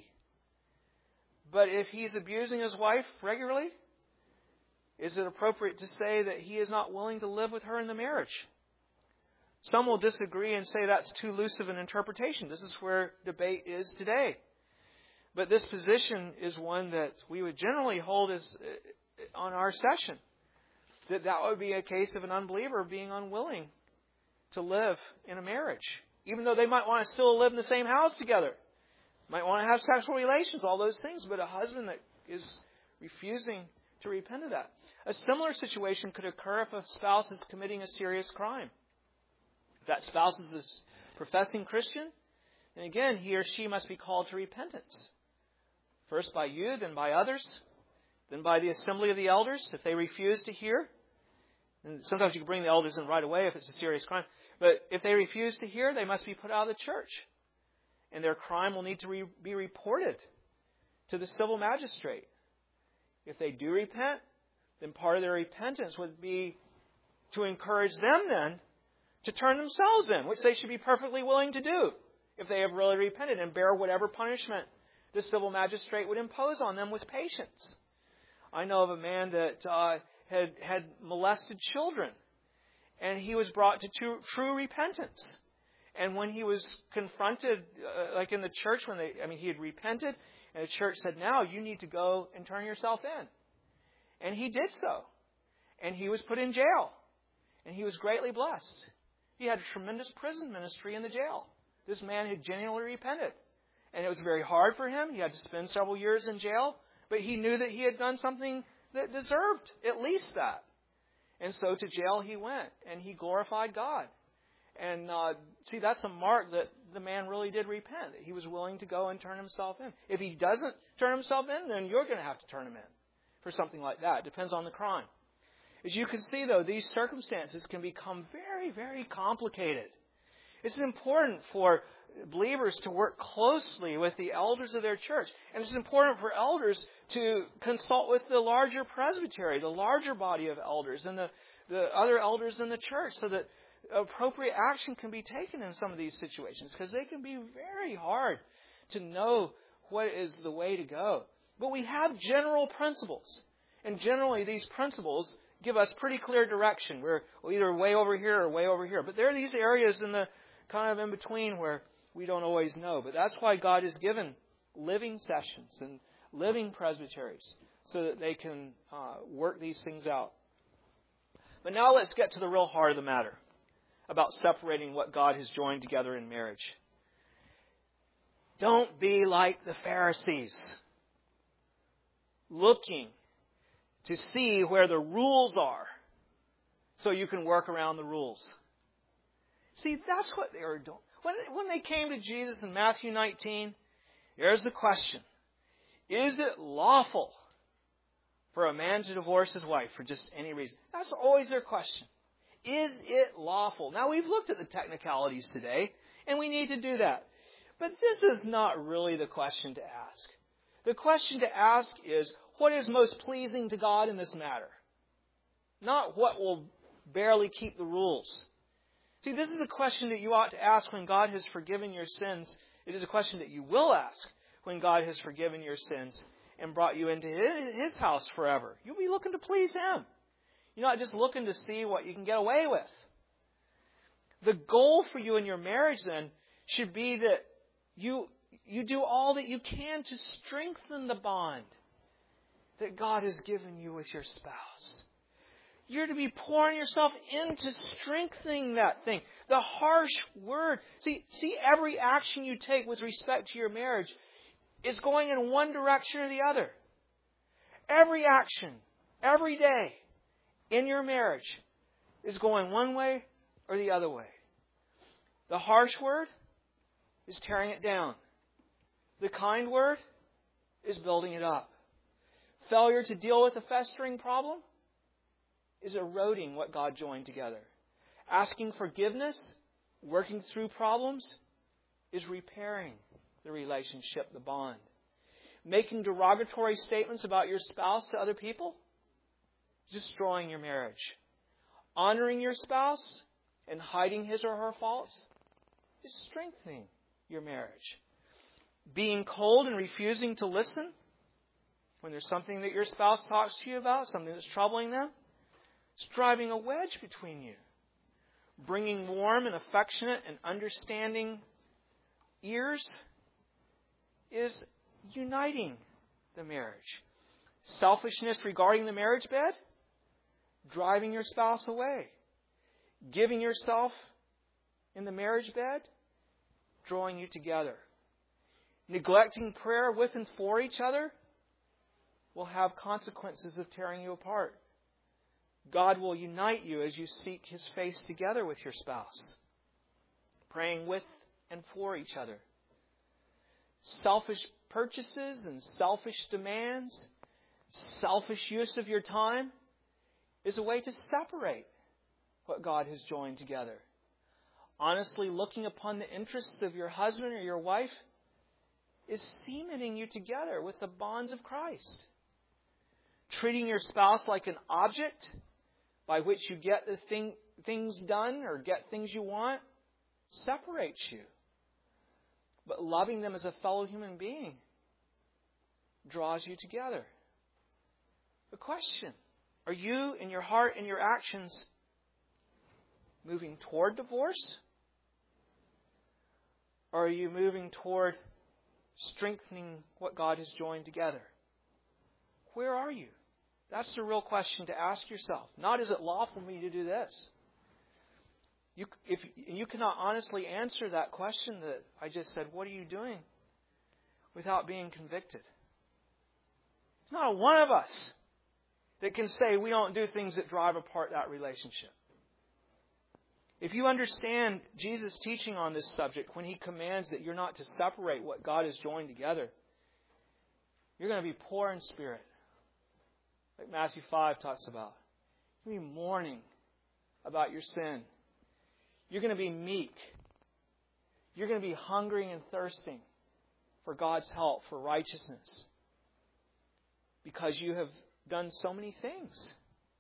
But if he's abusing his wife regularly, is it appropriate to say that he is not willing to live with her in the marriage? Some will disagree and say that's too loose of an interpretation. This is where debate is today. But this position is one that we would generally hold as uh, on our session. That that would be a case of an unbeliever being unwilling to live in a marriage. Even though they might want to still live in the same house together. Might want to have sexual relations, all those things. But a husband that is refusing to repent of that. A similar situation could occur if a spouse is committing a serious crime. If that spouse is a professing Christian, then again, he or she must be called to repentance. First by you, then by others, then by the assembly of the elders, if they refuse to hear. And sometimes you can bring the elders in right away if it's a serious crime. But if they refuse to hear, they must be put out of the church. And their crime will need to re- be reported to the civil magistrate. If they do repent, then part of their repentance would be to encourage them then to turn themselves in, which they should be perfectly willing to do if they have really repented and bear whatever punishment the civil magistrate would impose on them with patience. I know of a man that uh, had, had molested children, and he was brought to true, true repentance. And when he was confronted, uh, like in the church, when they, I mean, he had repented, and the church said, now you need to go and turn yourself in. And he did so. And he was put in jail. And he was greatly blessed. He had a tremendous prison ministry in the jail. This man had genuinely repented. And it was very hard for him. He had to spend several years in jail. But he knew that he had done something that deserved at least that. And so to jail he went. And he glorified God. And uh, see, that's a mark that the man really did repent, that he was willing to go and turn himself in. If he doesn't turn himself in, then you're going to have to turn him in for something like that. It depends on the crime. As you can see, though, these circumstances can become very, very complicated. It's important for believers to work closely with the elders of their church. And it's important for elders to consult with the larger presbytery, the larger body of elders, and the, the other elders in the church, so that appropriate action can be taken in some of these situations, because they can be very hard to know what is the way to go. But we have general principles. And generally these principles give us pretty clear direction. We're either way over here or way over here. But there are these areas in the kind of in between where we don't always know. But that's why God has given living sessions and living presbyteries so that they can uh, work these things out. But now let's get to the real heart of the matter about separating what God has joined together in marriage. Don't be like the Pharisees, looking to see where the rules are so you can work around the rules. See, that's what they were doing. When, when they came to Jesus in Matthew nineteen, here's the question. Is it lawful for a man to divorce his wife for just any reason? That's always their question. Is it lawful? Now, we've looked at the technicalities today, and we need to do that. But this is not really the question to ask. The question to ask is, what is most pleasing to God in this matter? Not what will barely keep the rules. See, this is a question that you ought to ask when God has forgiven your sins. It is a question that you will ask when God has forgiven your sins and brought you into His house forever. You'll be looking to please Him. You're not just looking to see what you can get away with. The goal for you in your marriage, then, should be that you, you do all that you can to strengthen the bond that God has given you with your spouse. You're to be pouring yourself into strengthening that thing. The harsh word. See, see, every action you take with respect to your marriage is going in one direction or the other. Every action, every day in your marriage is going one way or the other way. The harsh word is tearing it down. The kind word is building it up. Failure to deal with a festering problem is eroding what God joined together. Asking forgiveness, working through problems, is repairing the relationship, the bond. Making derogatory statements about your spouse to other people, destroying your marriage. Honoring your spouse and hiding his or her faults is strengthening your marriage. Being cold and refusing to listen when there's something that your spouse talks to you about, something that's troubling them, it's driving a wedge between you. Bringing warm and affectionate and understanding ears is uniting the marriage. Selfishness regarding the marriage bed, driving your spouse away. Giving yourself in the marriage bed, drawing you together. Neglecting prayer with and for each other will have consequences of tearing you apart. God will unite you as you seek His face together with your spouse. Praying with and for each other. Selfish purchases and selfish demands, selfish use of your time is a way to separate what God has joined together. Honestly looking upon the interests of your husband or your wife is cementing you together with the bonds of Christ. Treating your spouse like an object by which you get the thing, things done or get things you want separates you. But loving them as a fellow human being draws you together. The question, are you in your heart and your actions moving toward divorce? Or are you moving toward strengthening what God has joined together? Where are you? That's the real question to ask yourself. Not, is it lawful for me to do this? You, if you cannot honestly answer that question that I just said, what are you doing, without being convicted? There's not one of us that can say we don't do things that drive apart that relationship. If you understand Jesus' teaching on this subject, when He commands that you're not to separate what God has joined together, you're going to be poor in spirit, like Matthew five talks about. You're going to be mourning about your sin. You're going to be meek. You're going to be hungering and thirsting for God's help, for righteousness, because you have done so many things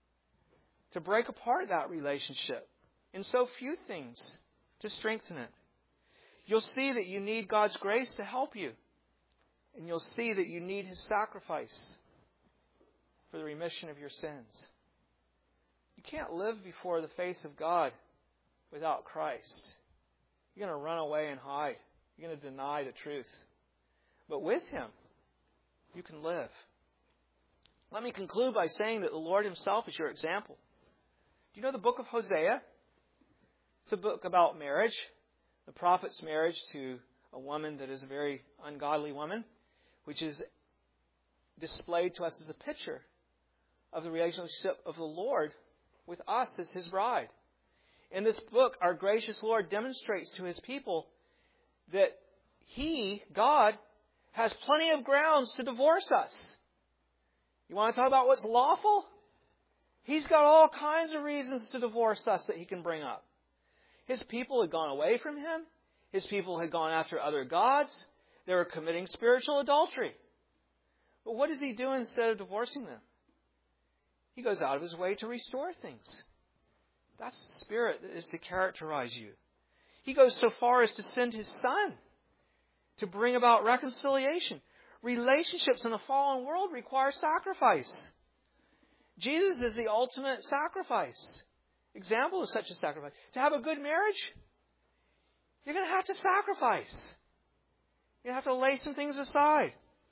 to break apart that relationship, and so few things to strengthen it. You'll see that you need God's grace to help you, and you'll see that you need His sacrifice for the remission of your sins. You can't live before the face of God without Christ. You're going to run away and hide. You're going to deny the truth. But with Him, you can live. Let me conclude by saying that the Lord Himself is your example. Do you know the book of Hosea? It's a book about marriage. The prophet's marriage to a woman that is a very ungodly woman, which is displayed to us as a picture of the relationship of the Lord with us as His bride. In this book, our gracious Lord demonstrates to His people that He, God, has plenty of grounds to divorce us. You want to talk about what's lawful? He's got all kinds of reasons to divorce us that He can bring up. His people had gone away from Him. His people had gone after other gods. They were committing spiritual adultery. But what does He do instead of divorcing them? He goes out of His way to restore things. That's the spirit that is to characterize you. He goes so far as to send His Son to bring about reconciliation. Relationships in the fallen world require sacrifice. Jesus is the ultimate sacrifice, example of such a sacrifice. To have a good marriage, you're going to have to sacrifice. You're going to have to lay some things aside.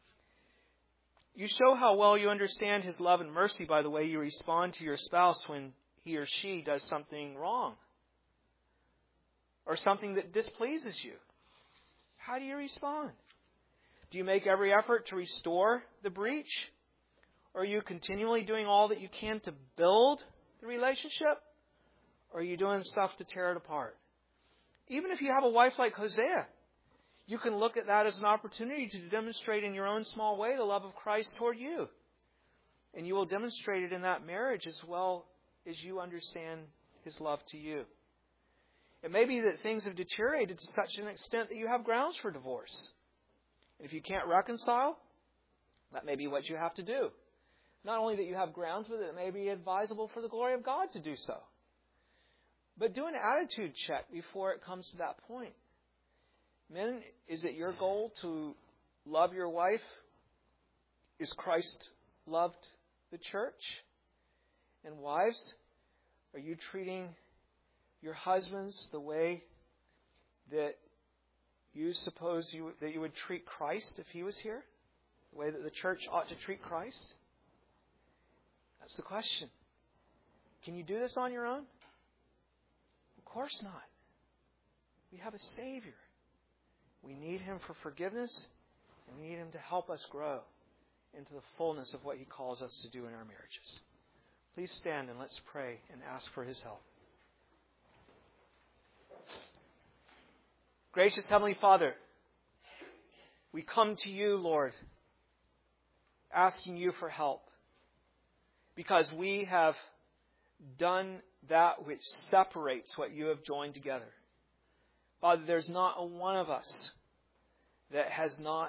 You show how well you understand His love and mercy by the way you respond to your spouse when he or she does something wrong or something that displeases you. How do you respond? Do you make every effort to restore the breach? Or are you continually doing all that you can to build the relationship? Or are you doing stuff to tear it apart? Even if you have a wife like Hosea, you can look at that as an opportunity to demonstrate in your own small way the love of Christ toward you. And you will demonstrate it in that marriage as well as you understand His love to you. It may be that things have deteriorated to such an extent that you have grounds for divorce. If you can't reconcile, that may be what you have to do. Not only that you have grounds, but it may be advisable for the glory of God to do so. But do an attitude check before it comes to that point. Men, is it your goal to love your wife as Christ loved the church? And wives, are you treating your husbands the way that you suppose you, that you would treat Christ if He was here? The way that the church ought to treat Christ? That's the question. Can you do this on your own? Of course not. We have a Savior. We need Him for forgiveness, and we need Him to help us grow into the fullness of what He calls us to do in our marriages. Please stand and let's pray and ask for His help. Gracious Heavenly Father, we come to You, Lord, asking You for help because we have done that which separates what You have joined together. Father, there's not a one of us that has not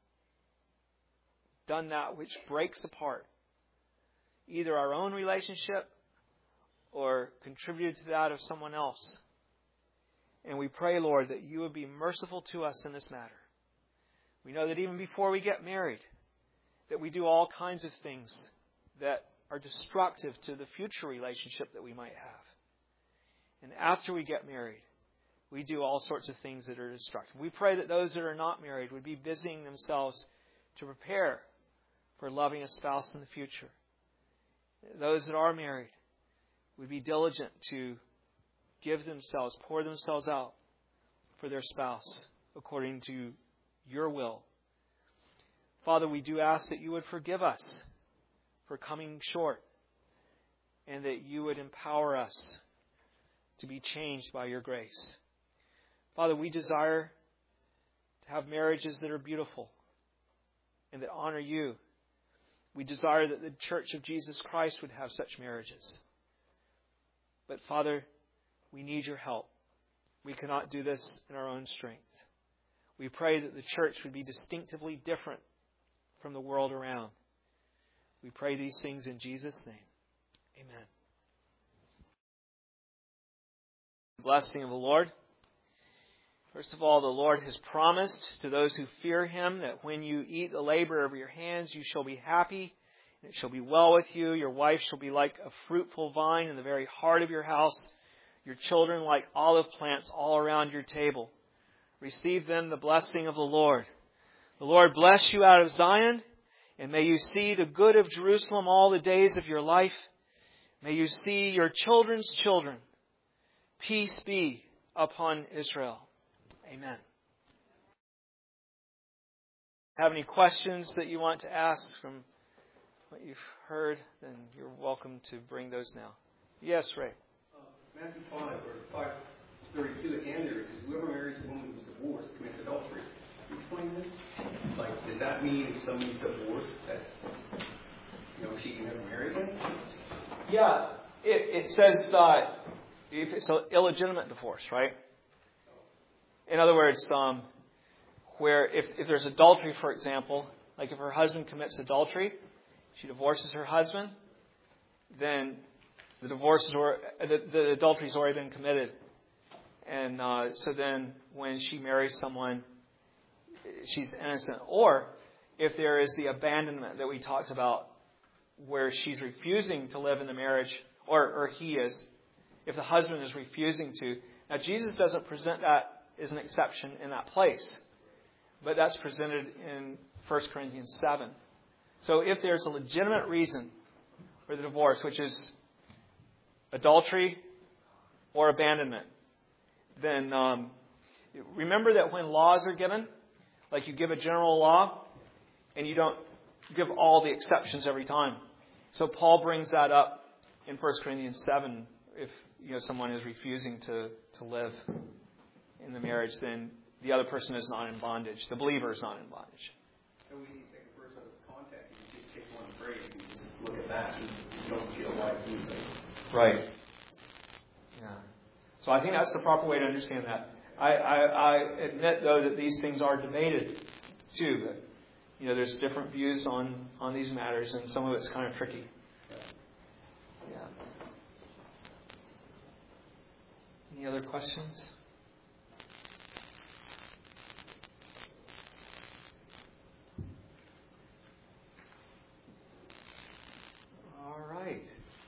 done that which breaks apart either our own relationship or contributed to that of someone else. And we pray, Lord, that You would be merciful to us in this matter. We know that even before we get married, that we do all kinds of things that are destructive to the future relationship that we might have. And after we get married, we do all sorts of things that are destructive. We pray that those that are not married would be busying themselves to prepare for loving a spouse in the future. Those that are married would be diligent to give themselves, pour themselves out for their spouse according to Your will. Father, we do ask that You would forgive us for coming short and that You would empower us to be changed by your grace. Father, we desire to have marriages that are beautiful and that honor you. We desire that the Church of Jesus Christ would have such marriages. But Father, we need your help. We cannot do this in our own strength. We pray that the church would be distinctively different from the world around. We pray these things in Jesus' name. Amen. Blessing of the Lord. First of all, the Lord has promised to those who fear Him that when you eat the labor of your hands, you shall be happy, and it shall be well with you. Your wife shall be like a fruitful vine in the very heart of your house, your children like olive plants all around your table. Receive then the blessing of the Lord. The Lord bless you out of Zion, and may you see the good of Jerusalem all the days of your life. May you see your children's children. Peace be upon Israel. Amen. Have any questions that you want to ask from what you've heard, then you're welcome to bring those now. Yes, Ray. Uh, Matthew five, or five thirty-two, at the end there, it says, whoever marries a woman who's divorced commits adultery. Can you explain this? Like, does that mean if somebody's divorced that, you know, she can never marry again? Yeah, it, it says uh, if it's an illegitimate divorce, right? In other words, um, where if, if there's adultery, for example, like if her husband commits adultery, she divorces her husband, then the divorce is or the, the adultery's already been committed, and uh, so then when she marries someone, she's innocent. Or if there is the abandonment that we talked about, where she's refusing to live in the marriage, or, or he is, if the husband is refusing to. Now, Jesus doesn't present that as an exception in that place, but that's presented in First Corinthians seven. So if there's a legitimate reason for the divorce, which is adultery or abandonment, then um, remember that when laws are given, like you give a general law, and you don't give all the exceptions every time. So Paul brings that up in First Corinthians seven. If you know someone is refusing to, to live in the marriage, then the other person is not in bondage. The believer is not in bondage. So we need to take a verse out of context. You just take one phrase and just look at that, and you don't feel why it's anything. Right. Yeah. So I think that's the proper way to understand that. I, I, I admit, though, that these things are debated, too. But, you know, there's different views on, on these matters, and some of it's kind of tricky. Yeah. Any other questions? All right.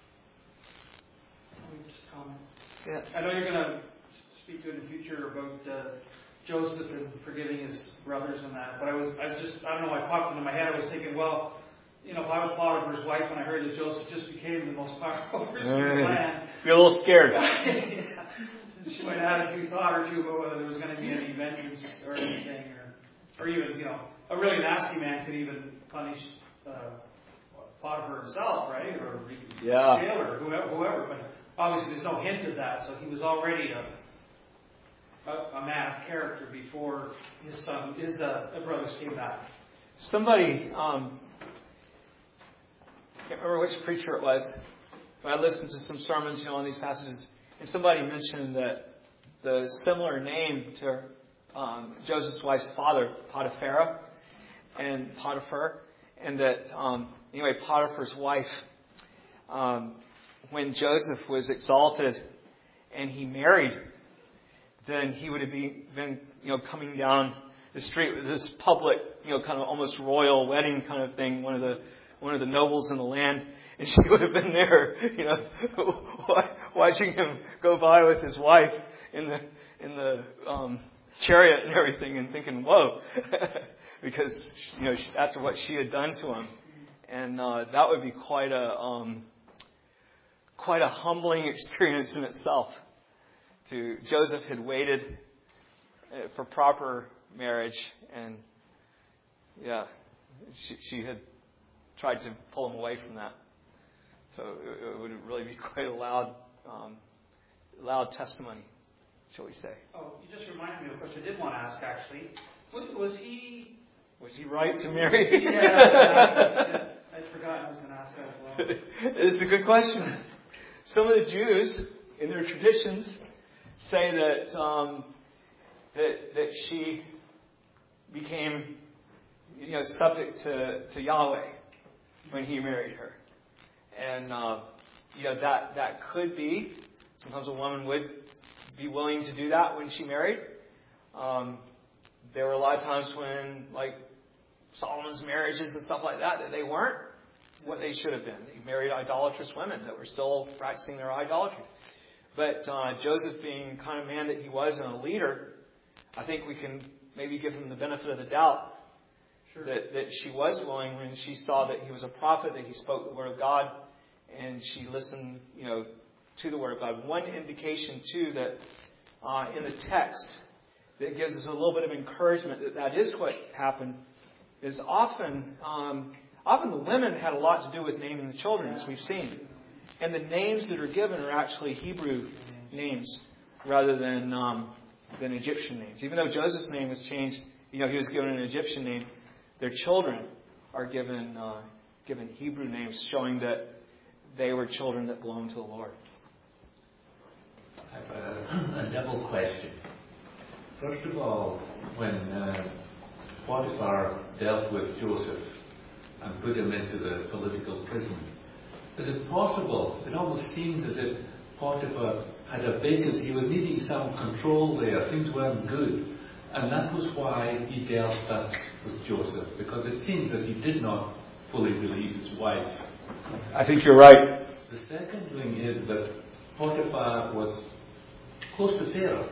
Let me just comment. Yeah. I know you're going to speak to in the future about uh, Joseph and forgiving his brothers and that, but I was, I was just, I don't know why it popped into my head. I was thinking, well, you know, if I was Potiphar's wife and I heard that Joseph just became the most powerful person in the land, you're a little scared. yeah, she might have had a few thought or two about whether there was going to be any vengeance or anything, or, or even, you know, a really nasty man could even punish uh, Potiphar himself, right, or yeah. Taylor, or whoever, whoever. But obviously, there's no hint of that, so he was already a a, a man of character before his son, his uh, brothers came back. Somebody, um, I can't remember which preacher it was, but I listened to some sermons, you know, on these passages, and somebody mentioned that the similar name to um, Joseph's wife's father, Potiphar, and Potiphar, and that um, anyway, Potiphar's wife, um, when Joseph was exalted and he married, then he would have been, you know, coming down the street with this public, you know, kind of almost royal wedding kind of thing, one of the one of the nobles in the land, and she would have been there, you know, watching him go by with his wife in the in the um, chariot and everything, and thinking, whoa, because you know after what she had done to him, and uh, that would be quite a um, quite a humbling experience in itself. To Joseph had waited for proper marriage, and yeah, she, she had tried to pull him away from that. So it, it would really be quite a loud um, loud testimony, shall we say. Oh, you just reminded me of a question I did want to ask, actually. Was, was he... Was he right to marry? Yeah, yeah. I'd forgotten I was going to ask that as well. It's a good question. Some of the Jews, in their traditions, say that um, that that she became, you know, subject to, to Yahweh when he married her, and uh, you know that that could be. Sometimes a woman would be willing to do that when she married. Um, there were a lot of times when, like Solomon's marriages and stuff like that, that they weren't what they should have been. He married idolatrous women that were still practicing their idolatry. But uh, Joseph, being the kind of man that he was and a leader, I think we can maybe give him the benefit of the doubt sure. that, that she was willing when she saw that he was a prophet, that he spoke the word of God, and she listened, you know, to the word of God. One indication, too, that uh, in the text that gives us a little bit of encouragement that that is what happened is often... Um, Often the women had a lot to do with naming the children, as we've seen. And the names that are given are actually Hebrew names rather than um, than Egyptian names. Even though Joseph's name was changed, you know, he was given an Egyptian name, their children are given uh, given Hebrew names, showing that they were children that belonged to the Lord. I have a, a double question. First of all, when uh, Potiphar dealt with Joseph and put him into the political prison, is it possible, it almost seems as if Potiphar had a vacancy, he was needing some control there, things weren't good, and that was why he dealt thus with Joseph, because it seems that he did not fully believe his wife. I think you're right. The second thing is that Potiphar was close to Pharaoh.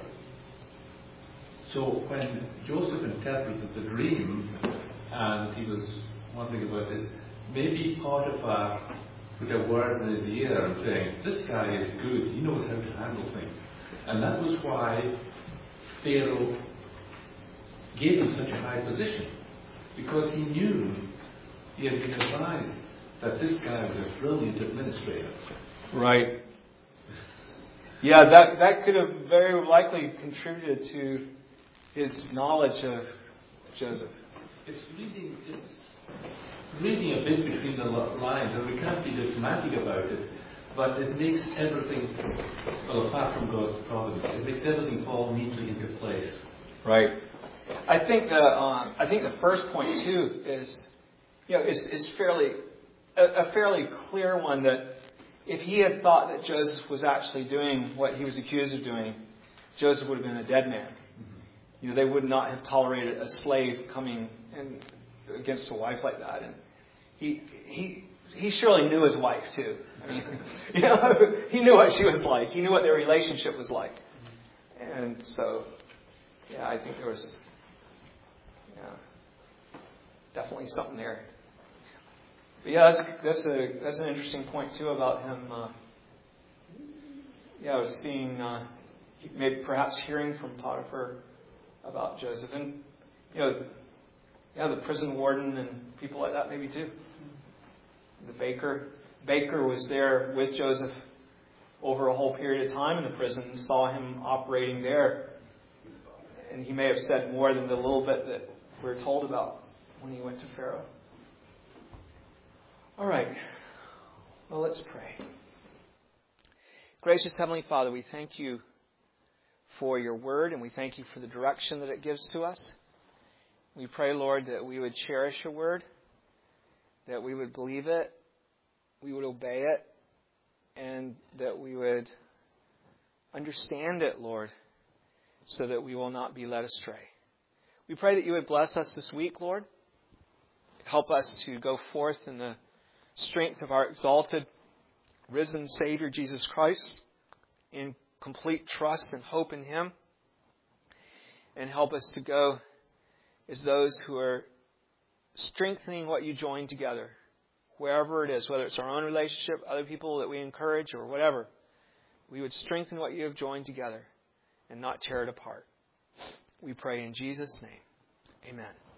So when Joseph interpreted the dream, and he was wondering about this, maybe Potiphar put a word in his ear and saying, this guy is good, he knows how to handle things. And that was why Pharaoh gave him such a high position, because he knew, he had been advised that this guy was a brilliant administrator. Right. Yeah, that, that could have very likely contributed to his knowledge of Joseph. It's reading, it's reading a bit between the lines, and we can't be dogmatic about it, but it makes everything, well, apart from God's providence, it makes everything fall neatly into place. Right. I think the um, I think the first point too is, you know, is is fairly a, a fairly clear one, that if he had thought that Joseph was actually doing what he was accused of doing, Joseph would have been a dead man. Mm-hmm. You know, they would not have tolerated a slave coming in against a wife like that. And he he he surely knew his wife too. I mean, you know, he knew what she was like. He knew what their relationship was like. And so, yeah, I think there was, yeah, definitely something there. But yeah, that's that's a that's an interesting point too about him. Uh, yeah, I was seeing, uh, maybe perhaps hearing from Potiphar about Joseph, and you know, yeah, the prison warden and people like that maybe too. The baker, baker was there with Joseph over a whole period of time in the prison and saw him operating there, and he may have said more than the little bit that we're told about when he went to Pharaoh. All right. Well, let's pray. Gracious Heavenly Father, we thank you for your word, and we thank you for the direction that it gives to us. We pray, Lord, that we would cherish your word, that we would believe it, we would obey it, and that we would understand it, Lord, so that we will not be led astray. We pray that you would bless us this week, Lord. Help us to go forth in the strength of our exalted, risen Savior, Jesus Christ, in complete trust and hope in Him. And help us to go as those who are strengthening what you joined together, wherever it is, whether it's our own relationship, other people that we encourage, or whatever. We would strengthen what you have joined together and not tear it apart. We pray in Jesus' name. Amen.